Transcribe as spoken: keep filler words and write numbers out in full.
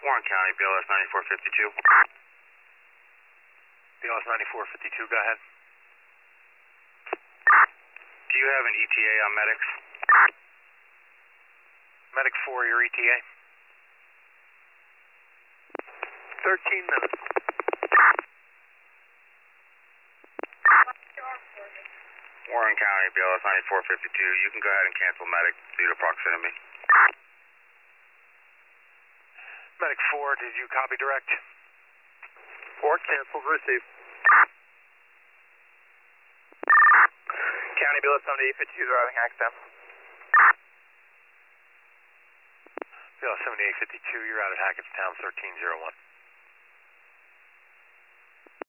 Warren County, B L S ninety-four fifty-two. B L S ninety-four fifty-two, go ahead. Do you have an E T A on medics? Medic four, your E T A? thirteen minutes. Warren County, B L S ninety-four fifty-two. You can go ahead and cancel medic due to proximity. Medic four, did you copy direct? four, canceled, received. County, B L S seventy-eight fifty-two, driving Hackettstown. B L S seventy-eight fifty-two, you're out at Hackettstown, thirteen oh one.